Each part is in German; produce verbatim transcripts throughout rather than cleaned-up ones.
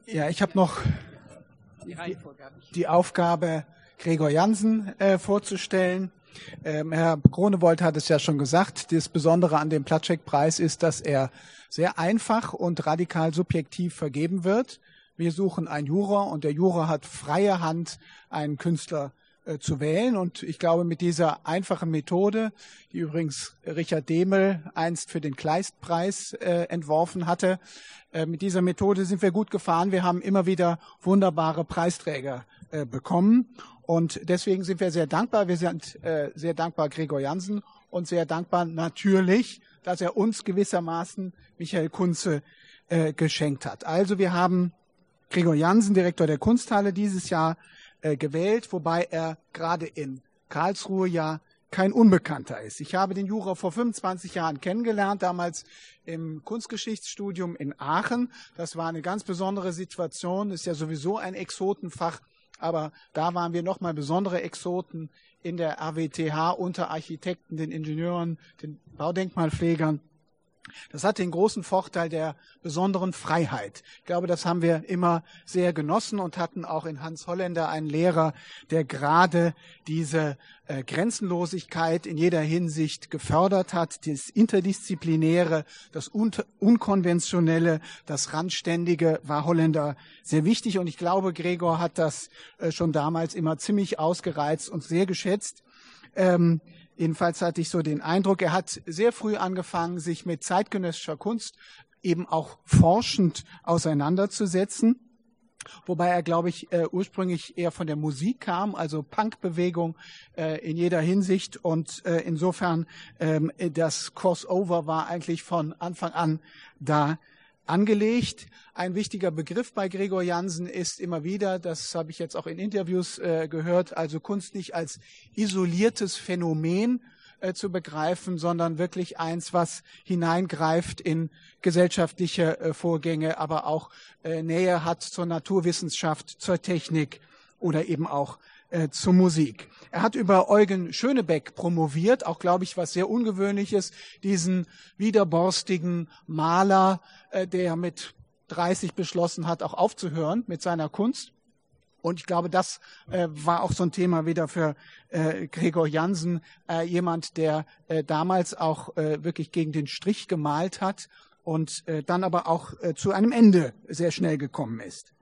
Ja, ich habe noch die, die Aufgabe, Gregor Jansen äh, vorzustellen. Ähm, Herr Groenewold hat es ja schon gesagt, das Besondere an dem Placzek-Preis ist, dass er sehr einfach und radikal subjektiv vergeben wird. Wir suchen einen Juror und der Juror hat freie Hand, einen Künstler äh, zu wählen. Und ich glaube, mit dieser einfachen Methode, die übrigens Richard Demel einst für den Kleist-Preis äh, entworfen hatte, äh, mit dieser Methode sind wir gut gefahren. Wir haben immer wieder wunderbare Preisträger äh, bekommen. Und deswegen sind wir sehr dankbar. Wir sind äh, sehr dankbar Gregor Jansen und sehr dankbar natürlich, dass er uns gewissermaßen Michael Kunze äh, geschenkt hat. Also wir haben Gregor Jansen, Direktor der Kunsthalle, dieses Jahr äh, gewählt, wobei er gerade in Karlsruhe ja kein Unbekannter ist. Ich habe den Juror vor fünfundzwanzig Jahren kennengelernt, damals im Kunstgeschichtsstudium in Aachen. Das war eine ganz besondere Situation, ist ja sowieso ein Exotenfach, aber da waren wir nochmal besondere Exoten in der R W T H unter Architekten, den Ingenieuren, den Baudenkmalpflegern. Das hat den großen Vorteil der besonderen Freiheit. Ich glaube, das haben wir immer sehr genossen und hatten auch in Hans Holländer einen Lehrer, der gerade diese äh, Grenzenlosigkeit in jeder Hinsicht gefördert hat, das Interdisziplinäre, das Un- Unkonventionelle, das Randständige war Holländer sehr wichtig. Und ich glaube, Gregor hat das äh, schon damals immer ziemlich ausgereizt und sehr geschätzt. Ähm, Jedenfalls hatte ich so den Eindruck, er hat sehr früh angefangen, sich mit zeitgenössischer Kunst eben auch forschend auseinanderzusetzen. Wobei er, glaube ich, äh, ursprünglich eher von der Musik kam, also Punkbewegung äh, in jeder Hinsicht. Und äh, insofern ähm, das Crossover war eigentlich von Anfang an da angelegt. Ein wichtiger Begriff bei Gregor Jansen ist immer wieder, das habe ich jetzt auch in Interviews äh, gehört, also Kunst nicht als isoliertes Phänomen äh, zu begreifen, sondern wirklich eins, was hineingreift in gesellschaftliche äh, Vorgänge, aber auch äh, Nähe hat zur Naturwissenschaft, zur Technik oder eben auch äh, zur Musik. Er hat über Eugen Schönebeck promoviert, auch, glaube ich, was sehr Ungewöhnliches, diesen widerborstigen Maler, äh, der mit dreißig beschlossen hat, auch aufzuhören mit seiner Kunst. Und ich glaube, das äh, war auch so ein Thema wieder für äh, Gregor Jansen, äh, jemand, der äh, damals auch äh, wirklich gegen den Strich gemalt hat und äh, dann aber auch äh, zu einem Ende sehr schnell gekommen ist.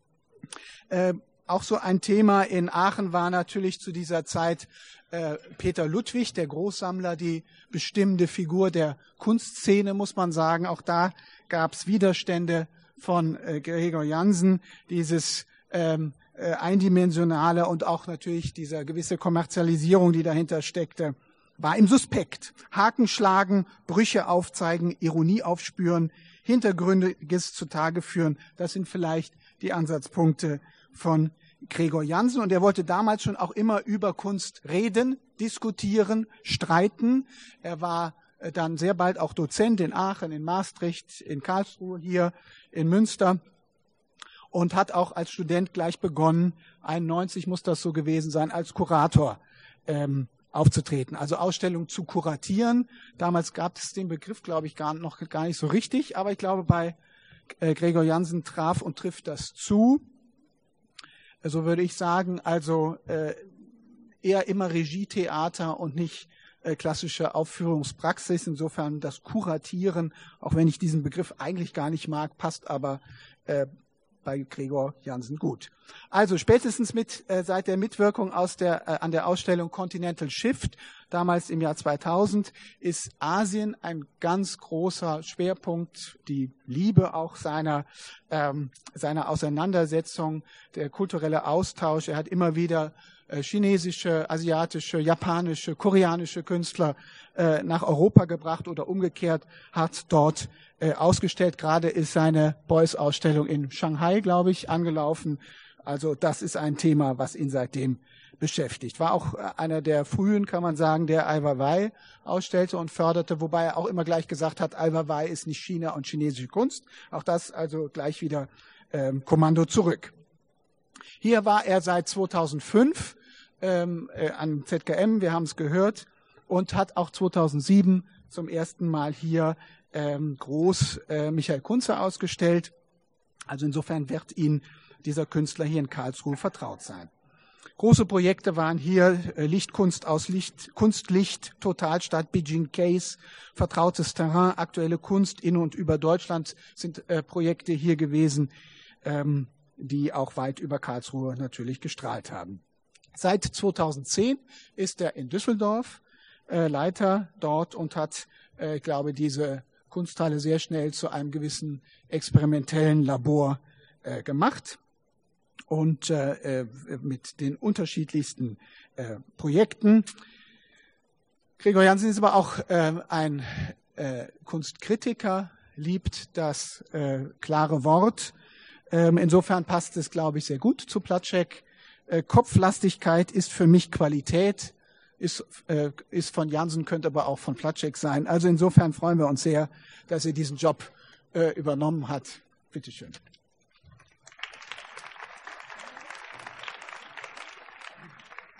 Äh, Auch so ein Thema in Aachen war natürlich zu dieser Zeit äh, Peter Ludwig, der Großsammler, die bestimmende Figur der Kunstszene, muss man sagen. Auch da gab es Widerstände von äh, Gregor Jansen, dieses ähm, äh, eindimensionale und auch natürlich dieser gewisse Kommerzialisierung, die dahinter steckte, war ihm suspekt. Haken schlagen, Brüche aufzeigen, Ironie aufspüren, Hintergründiges zutage führen, das sind vielleicht die Ansatzpunkte von Gregor Jansen. Und er wollte damals schon auch immer über Kunst reden, diskutieren, streiten. Er war dann sehr bald auch Dozent in Aachen, in Maastricht, in Karlsruhe, hier in Münster und hat auch als Student gleich begonnen, einundneunzig muss das so gewesen sein, als Kurator ähm, aufzutreten, also Ausstellungen zu kuratieren. Damals gab es den Begriff, glaube ich, gar, noch gar nicht so richtig, aber ich glaube, bei äh, Gregor Jansen traf und trifft das zu. So würde ich sagen, also äh, eher immer Regietheater und nicht äh, klassische Aufführungspraxis. Insofern das Kuratieren, auch wenn ich diesen Begriff eigentlich gar nicht mag, passt aber äh, bei Gregor Jansen gut. Also spätestens mit äh, seit der Mitwirkung aus der, äh, an der Ausstellung Continental Shift, damals im Jahr zweitausend, ist Asien ein ganz großer Schwerpunkt, die Liebe auch seiner, ähm, seiner Auseinandersetzung, der kulturelle Austausch. Er hat immer wieder äh, chinesische, asiatische, japanische, koreanische Künstler äh, nach Europa gebracht oder umgekehrt hat dort äh, ausgestellt. Gerade ist seine Beuys-Ausstellung in Shanghai, glaube ich, angelaufen. Also das ist ein Thema, was ihn seitdem beschäftigt. War auch einer der frühen, kann man sagen, der Ai Weiwei ausstellte und förderte, wobei er auch immer gleich gesagt hat, Ai Weiwei ist nicht China und chinesische Kunst. Auch das also gleich wieder ähm, Kommando zurück. Hier war er seit zweitausendfünf ähm, äh, am Z K M, wir haben es gehört, und hat auch zweitausendsieben zum ersten Mal hier ähm, groß äh, Michael Kunze ausgestellt. Also insofern wird Ihnen dieser Künstler hier in Karlsruhe vertraut sein. Große Projekte waren hier äh, Lichtkunst aus Licht, Kunstlicht, Totalstadt, Beijing Case, vertrautes Terrain, aktuelle Kunst in und über Deutschland sind äh, Projekte hier gewesen, ähm, die auch weit über Karlsruhe natürlich gestrahlt haben. Seit zweitausendzehn ist er in Düsseldorf äh, Leiter dort und hat, äh, ich glaube, diese Kunsthalle sehr schnell zu einem gewissen experimentellen Labor äh, gemacht. Und äh, mit den unterschiedlichsten äh, Projekten. Gregor Jansen ist aber auch äh, ein äh, Kunstkritiker, liebt das äh, klare Wort. Ähm, insofern passt es, glaube ich, sehr gut zu Platschek. Äh, Kopflastigkeit ist für mich Qualität, ist, äh, ist von Jansen, könnte aber auch von Platschek sein. Also insofern freuen wir uns sehr, dass er diesen Job äh, übernommen hat. Bitte schön.